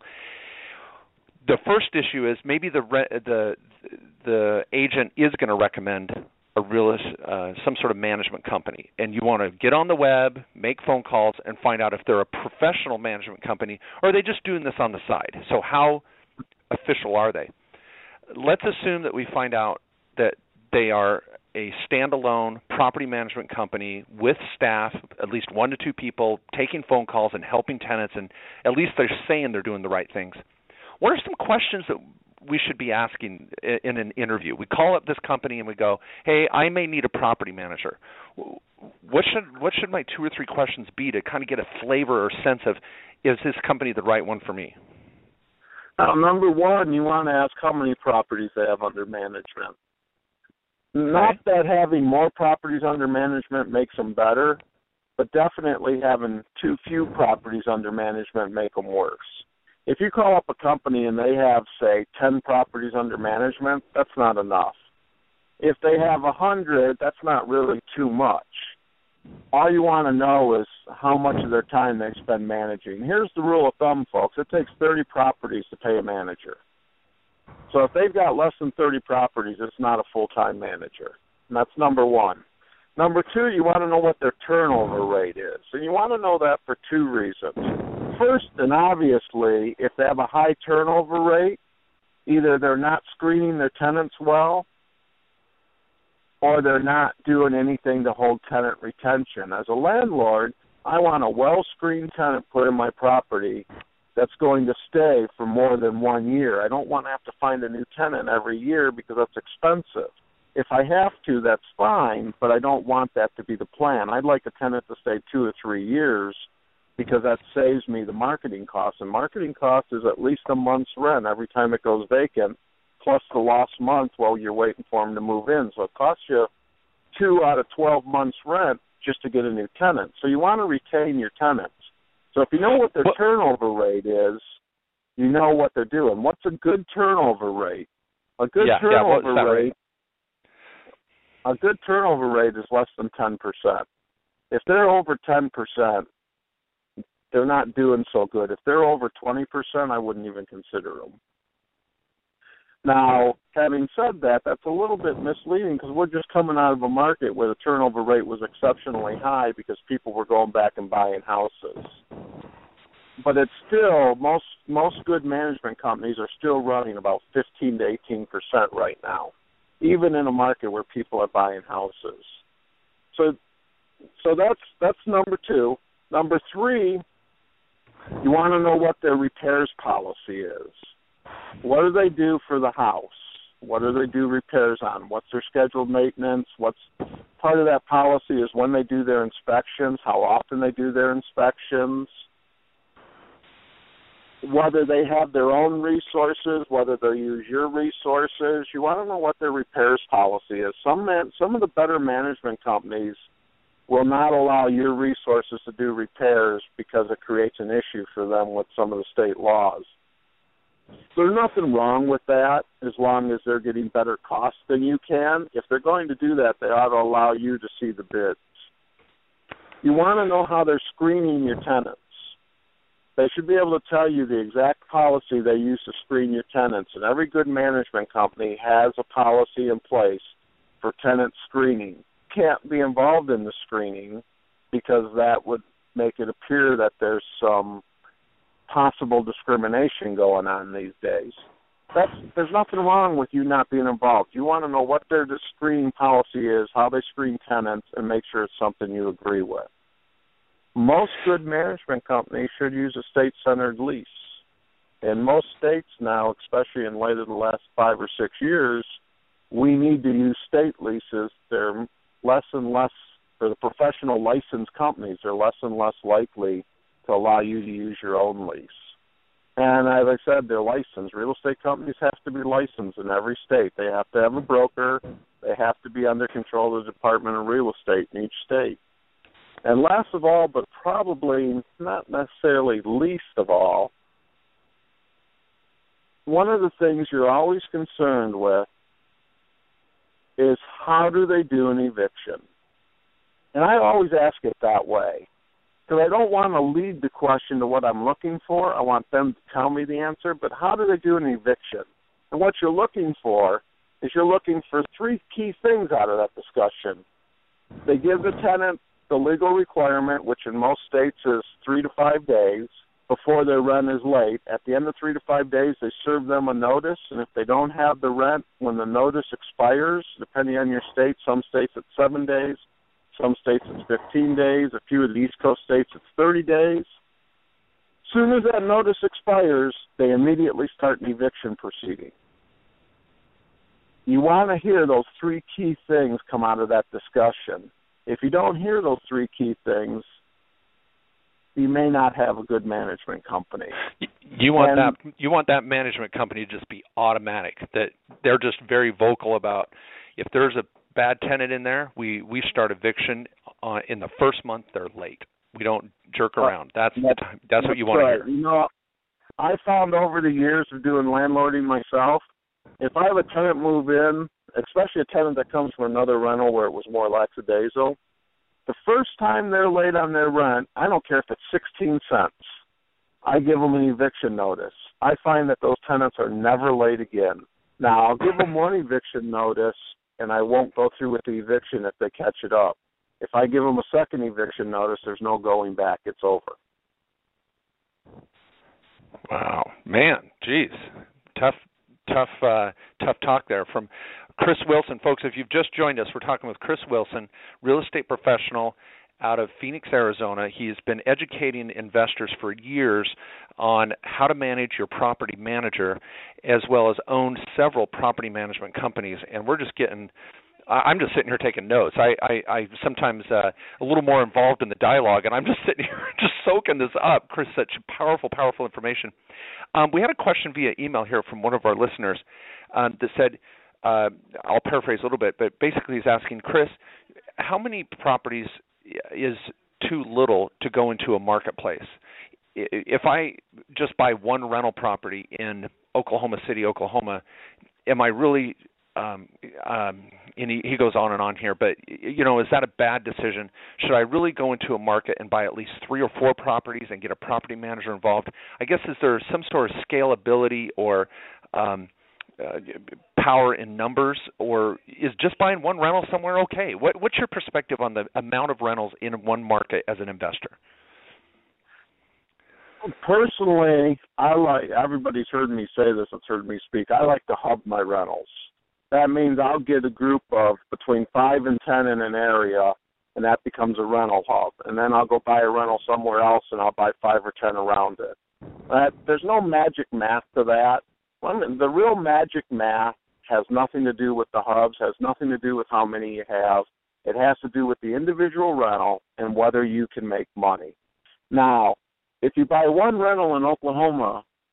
S6: The first issue is maybe the re- the the agent is going to recommend a realist, uh, some sort of management company, and you want to get on the web, make phone calls, and find out if they're a professional management company or are they just doing this on the side. So how official are they? Let's assume that we find out that they are a standalone property management company with staff, at least one to two people, taking phone calls and helping tenants, and at least they're saying they're doing the right things. What are some questions that we should be asking in an interview? We call up this company and we go, hey, I may need a property manager. What should what should my two or three questions be to kind of get a flavor or sense of, is this company the right one for me?
S5: Now, number one, you want to ask how many properties they have under management. Okay. Not that having more properties under management makes them better, but definitely having too few properties under management make them worse. If you call up a company and they have, say, ten properties under management, that's not enough. If they have one hundred, that's not really too much. All you want to know is how much of their time they spend managing. Here's the rule of thumb, folks. It takes thirty properties to pay a manager. So if they've got less than thirty properties, it's not a full-time manager. And that's number one. Number two, you want to know what their turnover rate is. And you want to know that for two reasons. First, and obviously, if they have a high turnover rate, either they're not screening their tenants well, or they're not doing anything to hold tenant retention. As a landlord, I want a well-screened tenant put in my property that's going to stay for more than one year. I don't want to have to find a new tenant every year because that's expensive. If I have to, that's fine, but I don't want that to be the plan. I'd like a tenant to stay two or three years because that saves me the marketing costs. And marketing cost is at least a month's rent every time it goes vacant, plus the lost month while you're waiting for them to move in. So it costs you two out of twelve months' rent just to get a new tenant. So you want to retain your tenants. So if you know what their what? turnover rate is, you know what they're doing. What's a good turnover rate? A good
S6: yeah,
S5: turnover
S6: yeah,
S5: rate,
S6: rate,
S5: a good turnover rate is less than ten percent. If they're over ten percent, they're not doing so good. If they're over twenty percent, I wouldn't even consider them. Now, having said that, that's a little bit misleading because we're just coming out of a market where the turnover rate was exceptionally high because people were going back and buying houses. But it's still, most most good management companies are still running about fifteen to eighteen percent right now, even in a market where people are buying houses. So so that's that's number two. Number three, you want to know what their repairs policy is. What do they do for the house? What do they do repairs on? What's their scheduled maintenance? What's part of that policy is when they do their inspections, how often they do their inspections. whether they have their own resources, whether they use your resources. You want to know what their repairs policy is. Some man, some of the better management companies will not allow your resources to do repairs because it creates an issue for them with some of the state laws. There's nothing wrong with that as long as they're getting better costs than you can. If they're going to do that, they ought to allow you to see the bids. You want to know how they're screening your tenants. They should be able to tell you the exact policy they use to screen your tenants, and every good management company has a policy in place for tenant screening. You can't be involved in the screening because that would make it appear that there's some possible discrimination going on these days. That's, there's nothing wrong with you not being involved. You want to know what their screening policy is, how they screen tenants, and make sure it's something you agree with. Most good management companies should use a state-centered lease. In most states now, especially in light of the last five or six years, we need to use state leases. They're less and less, for the professional licensed companies, they're less and less likely to allow you to use your own lease. And as I said, they're licensed. Real estate companies have to be licensed in every state. They have to have a broker. They have to be under control of the Department of Real Estate in each state. And last of all, but probably not necessarily least of all, one of the things you're always concerned with is how do they do an eviction? And I always ask it that way, because I don't want to lead the question to what I'm looking for. I want them to tell me the answer, but how do they do an eviction? And what you're looking for is you're looking for three key things out of that discussion. They give the tenant the legal requirement, which in most states is three to five days before their rent is late. At the end of three to five days, they serve them a notice, and if they don't have the rent when the notice expires, depending on your state, some states it's seven days, some states it's fifteen days, a few of the East Coast states it's thirty days. As soon as that notice expires, they immediately start an eviction proceeding. You want to hear those three key things come out of that discussion. If you don't hear those three key things, you may not have a good management company.
S6: You want
S5: and,
S6: that you want that management company to just be automatic, that they're just very vocal about if there's a bad tenant in there, we, we start eviction uh, in the first month they're late. We don't jerk around. That's the time. That's, that's what you want
S5: right.
S6: to hear.
S5: You know, I found over the years of doing landlording myself, if I have a tenant move in, especially a tenant that comes from another rental where it was more lackadaisical, the first time they're late on their rent, I don't care if it's sixteen cents, I give them an eviction notice. I find that those tenants are never late again. Now, I'll give them one eviction notice, and I won't go through with the eviction if they catch it up. If I give them a second eviction notice, there's no going back. It's over.
S6: Wow. Man, geez. Tough, tough, uh, tough talk there from Chris Wilson. Folks, if you've just joined us, we're talking with Chris Wilson, real estate professional out of Phoenix, Arizona. He's been educating investors for years on how to manage your property manager, as well as own several property management companies. And we're just getting, I'm just sitting here taking notes. I, I, I sometimes uh, a little more involved in the dialogue, and I'm just sitting here just soaking this up. Chris, such powerful, powerful information. Um, we had a question via email here from one of our listeners um, that said, uh, I'll paraphrase a little bit, but basically he's asking, Chris, how many properties is too little to go into a marketplace? If I just buy one rental property in Oklahoma City, Oklahoma, am I really, um, um, and he, he goes on and on here, but, you know, is that a bad decision? Should I really go into a market and buy at least three or four properties and get a property manager involved? I guess, is there some sort of scalability or um, uh, power in numbers, or is just buying one rental somewhere okay? What, what's your perspective on the amount of rentals in one market as an investor?
S5: Personally, I like, everybody's heard me say this, it's heard me speak, I like to hub my rentals. That means I'll get a group of between five and ten in an area, and that becomes a rental hub. And then I'll go buy a rental somewhere else, and I'll buy five or ten around it. That, there's no magic math to that. The real magic math has nothing to do with the hubs, has nothing to do with how many you have. It has to do with the individual rental and whether you can make money. Now, if you buy one rental in Oklahoma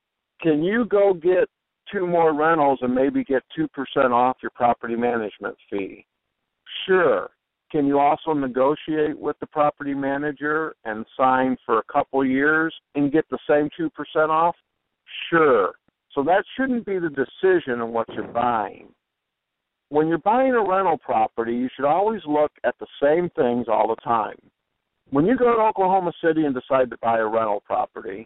S5: can you go get two more rentals and maybe get two percent off your property management fee? Sure. Can you also negotiate with the property manager and sign for a couple years and get the same two percent off? Sure. So that shouldn't be the decision of what you're buying. When you're buying a rental property, you should always look at the same things all the time. When you go to Oklahoma City and decide to buy a rental property,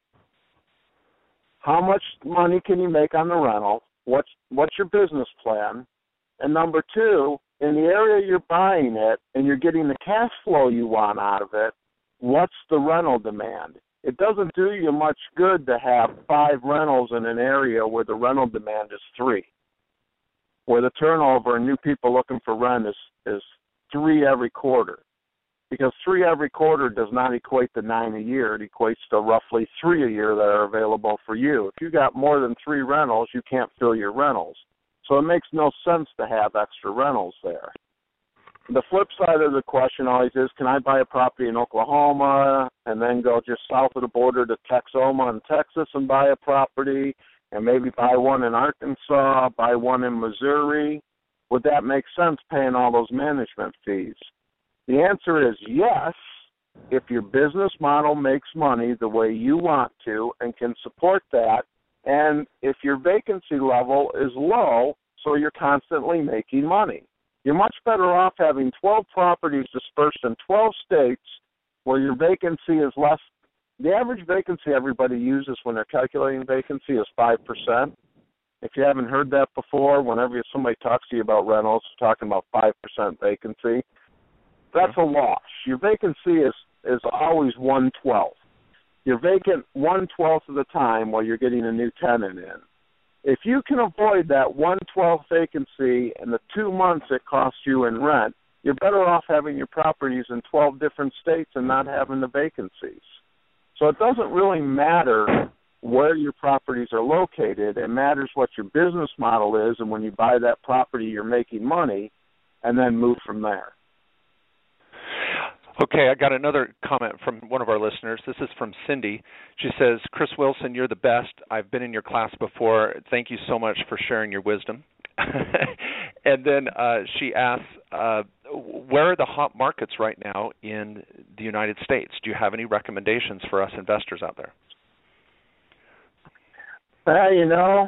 S5: how much money can you make on the rental? What's, what's your business plan? And number two, in the area you're buying it and you're getting the cash flow you want out of it, what's the rental demand? It doesn't do you much good to have five rentals in an area where the rental demand is three, where the turnover and new people looking for rent is, is three every quarter. Because three every quarter does not equate to nine a year. It equates to roughly three a year that are available for you. If you got more than three rentals, you can't fill your rentals. So it makes no sense to have extra rentals there. The flip side of the question always is, can I buy a property in Oklahoma and then go just south of the border to Texoma in Texas and buy a property and maybe buy one in Arkansas, buy one in Missouri? Would that make sense paying all those management fees? The answer is yes, if your business model makes money the way you want to and can support that, and if your vacancy level is low, so you're constantly making money. You're much better off having twelve properties dispersed in twelve states where your vacancy is less. The average vacancy everybody uses when they're calculating vacancy is five percent. If you haven't heard that before, whenever somebody talks to you about rentals, they're talking about five percent vacancy. That's a loss. Your vacancy is, is always one twelfth. You're vacant one twelfth of the time while you're getting a new tenant in. If you can avoid that one twelfth vacancy and the two months it costs you in rent, you're better off having your properties in twelve different states and not having the vacancies. So it doesn't really matter where your properties are located. It matters what your business model is, and when you buy that property, you're making money, and then move from there.
S6: Okay, I got another comment from one of our listeners. This is from Cindy. She says, Chris Wilson, you're the best. I've been in your class before. Thank you so much for sharing your wisdom. And then uh, she asks, uh, where are the hot markets right now in the United States? Do you have any recommendations for us investors out there?
S5: Well, you know,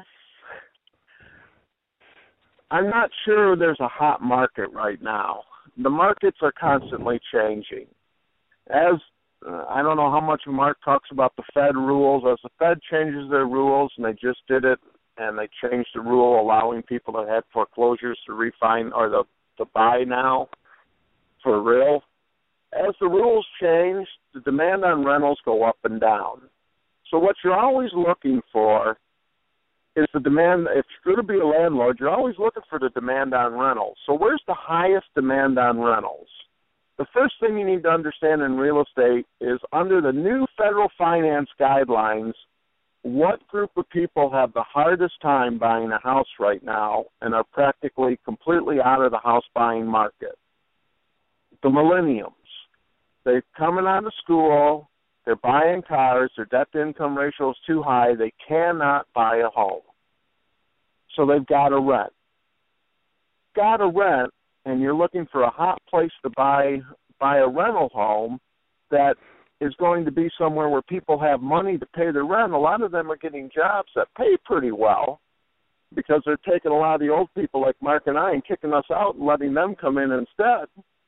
S5: I'm not sure there's a hot market right now. The markets are constantly changing. As uh, I don't know how much Mark talks about the Fed rules. As the Fed changes their rules, and they just did it, and they changed the rule allowing people that had foreclosures to refine or to, to buy now for real. As the rules change, the demand on rentals go up and down. So what you're always looking for is the demand. If you're going to be a landlord, you're always looking for the demand on rentals. So where's the highest demand on rentals? The first thing you need to understand in real estate is under the new federal finance guidelines, what group of people have the hardest time buying a house right now and are practically completely out of the house buying market? The millennials. They're coming out of school. They're buying cars. Their debt-to-income ratio is too high. They cannot buy a home. So they've got to rent. Got to rent, and you're looking for a hot place to buy buy a rental home that is going to be somewhere where people have money to pay their rent. A lot of them are getting jobs that pay pretty well because they're taking a lot of the old people like Mark and I and kicking us out and letting them come in instead.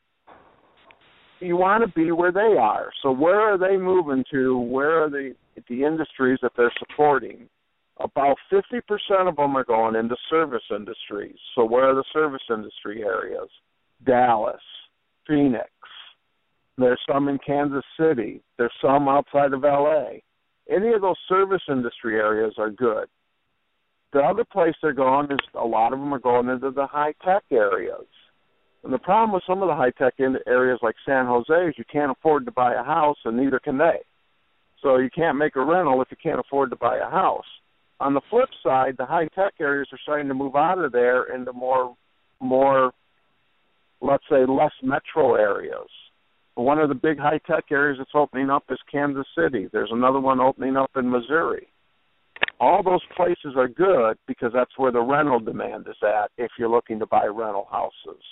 S5: You want to be where they are. So where are they moving to? Where are the the industries that they're supporting? About fifty percent of them are going into service industries. So where are the service industry areas? Dallas, Phoenix. There's some in Kansas City. There's some outside of L A. Any of those service industry areas are good. The other place they're going is a lot of them are going into the high-tech areas. And the problem with some of the high-tech areas like San Jose is you can't afford to buy a house, and neither can they. So you can't make a rental if you can't afford to buy a house. On the flip side, the high-tech areas are starting to move out of there into more, more, let's say, less metro areas. One of the big high-tech areas that's opening up is Kansas City. There's another one opening up in Missouri. all those places are good because that's where the rental demand is at if you're looking to buy rental houses.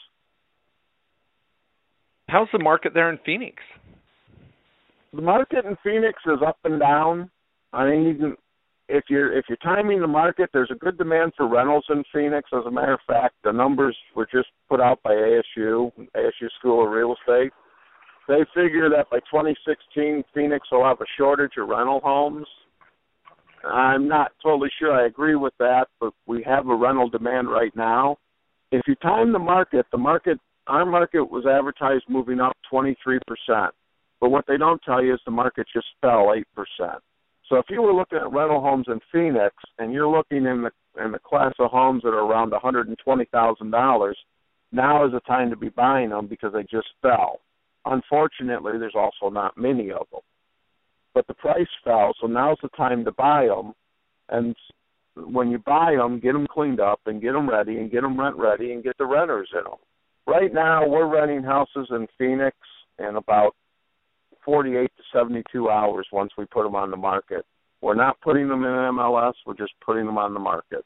S6: How's the market there in Phoenix?
S5: The market in Phoenix is up and down. I mean, you can, if you're if you're timing the market, there's a good demand for rentals in Phoenix. As a matter of fact, the numbers were just put out by A S U, A S U School of Real Estate. They figure that by twenty sixteen, Phoenix will have a shortage of rental homes. I'm not totally sure I agree with that, but we have a rental demand right now. If you time the market, the market, our market was advertised moving up twenty-three percent. But what they don't tell you is the market just fell eight percent. So if you were looking at rental homes in Phoenix and you're looking in the in the class of homes that are around one hundred twenty thousand dollars, now is the time to be buying them because they just fell. Unfortunately, there's also not many of them. But the price fell, so now's the time to buy them. And when you buy them, get them cleaned up and get them ready and get them rent ready and get the renters in them. Right now, we're renting houses in Phoenix in about forty-eight to seventy-two hours once we put them on the market. We're not putting them in M L S. We're just putting them on the market.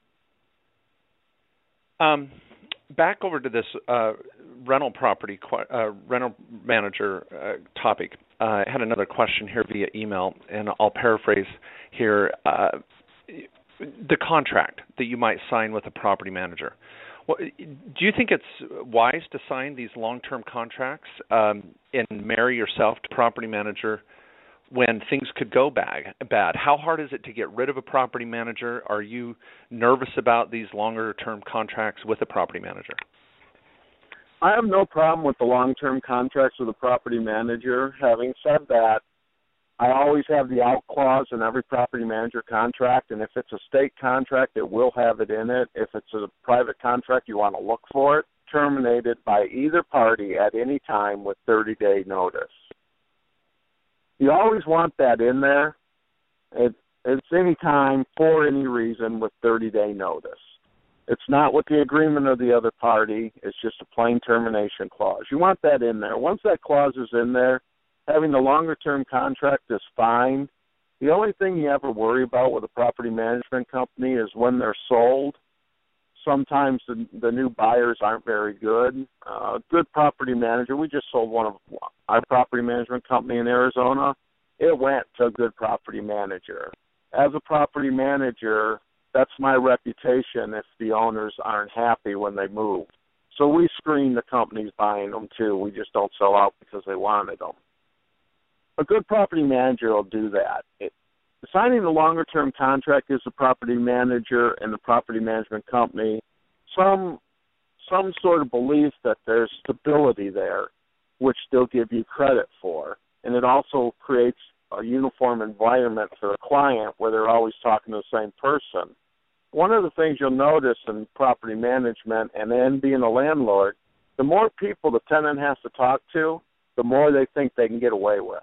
S6: Um, back over to this uh, rental property, uh, rental manager uh, topic. Uh, I had another question here via email, and I'll paraphrase here. Uh, the contract that you might sign with a property manager. Well, do you think it's wise to sign these long-term contracts um, and marry yourself to property manager when things could go bad? Bad. How hard is it to get rid of a property manager? Are you nervous about these longer-term contracts with a property manager?
S5: I have no problem with the long-term contracts with a property manager. Having said that, I always have the out clause in every property manager contract, and if it's a state contract, it will have it in it. If it's a private contract, you want to look for it. Terminated by either party at any time with thirty-day notice. You always want that in there. It, it's any time for any reason with thirty-day notice. It's not with the agreement of the other party. It's just a plain termination clause. You want that in there. Once that clause is in there, having the longer-term contract is fine. The only thing you ever worry about with a property management company is when they're sold. Sometimes the, the new buyers aren't very good. Uh, good property manager, we just sold one of our property management company in Arizona. It went to a good property manager. As a property manager, that's my reputation if the owners aren't happy when they move. So we screen the companies buying them too. We just don't sell out because they wanted them. A good property manager will do that. It, signing the longer-term contract is the property manager and the property management company some some sort of belief that there's stability there, which they'll give you credit for. And it also creates a uniform environment for the client where they're always talking to the same person. One of the things you'll notice in property management and then being a landlord, the more people the tenant has to talk to, the more they think they can get away with.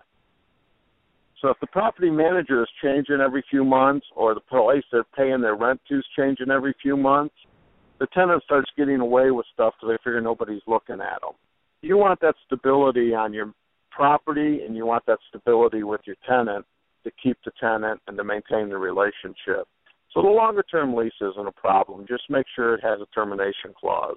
S5: So if the property manager is changing every few months or the place they're paying their rent to is changing every few months, the tenant starts getting away with stuff because they figure nobody's looking at them. You want that stability on your property and you want that stability with your tenant to keep the tenant and to maintain the relationship. So the longer-term lease isn't a problem. Just make sure it has a termination clause.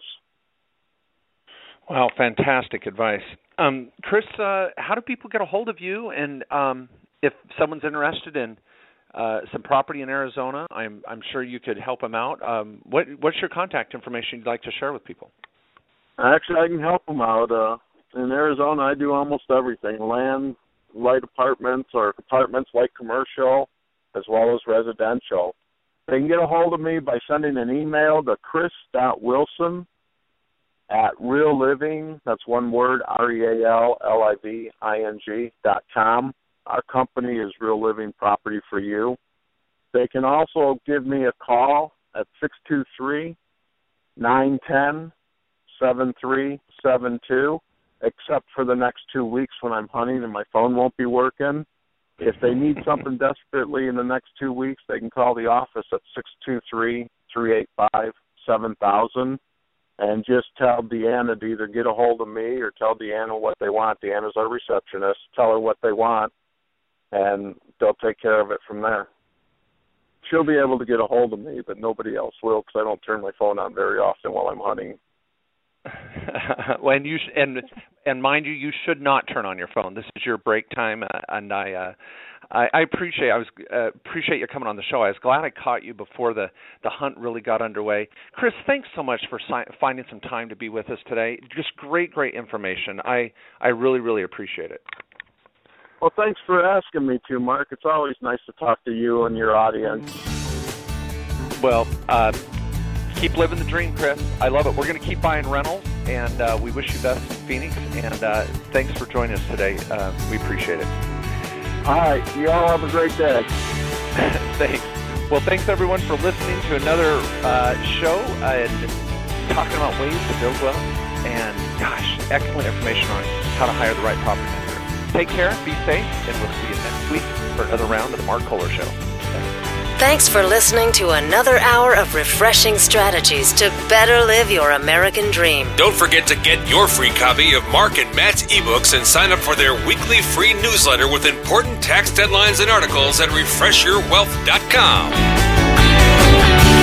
S6: Wow, fantastic advice. Um, Chris, uh, how do people get a hold of you? And um, if someone's interested in uh, some property in Arizona, I'm I'm sure you could help them out. Um, what what's your contact information you'd like to share with people?
S5: Actually, I can help them out. Uh, in Arizona, I do almost everything: land, light apartments, or apartments, light commercial, as well as residential. They can get a hold of me by sending an email to chris dot wilson at real living, that's one word, R E A L L I V I N G dot com. Our company is Real Living Property for You. They can also give me a call at six two three, nine one zero, seven three seven two, except for the next two weeks when I'm hunting and my phone won't be working. If they need something desperately in the next two weeks, they can call the office at six two three, three eight five, seven thousand. And just tell Deanna to either get a hold of me or tell Deanna what they want. Deanna's our receptionist. Tell her what they want, and they'll take care of it from there. she'll be able to get a hold of me, but nobody else will because I don't turn my phone on very often while I'm hunting.
S6: When you sh- and and mind you, you should not turn on your phone. This is your break time, uh, and I, uh, I I appreciate I was uh, appreciate you coming on the show. I was glad I caught you before the, the hunt really got underway. Chris, thanks so much for si- finding some time to be with us today. Just great, great information. I I really, really appreciate it.
S5: Well, thanks for asking me to, Mark. It's always nice to talk to you and your audience.
S6: Well, uh, keep living the dream, Chris. I love it. We're going to keep buying rentals, and uh, we wish you best in Phoenix. And uh, thanks for joining us today. Uh, we appreciate it.
S5: All right. You all have a great day.
S6: Thanks. Well, thanks, everyone, for listening to another uh, show and talking about ways to build wealth. And, gosh, excellent information on how to hire the right property manager. Take care, be safe, and we'll see you next week for another round of the Mark Kohler Show.
S2: Thanks for listening to another hour of refreshing strategies to better live your American dream.
S1: Don't forget to get your free copy of Mark and Matt's ebooks and sign up for their weekly free newsletter with important tax deadlines and articles at refresh your wealth dot com.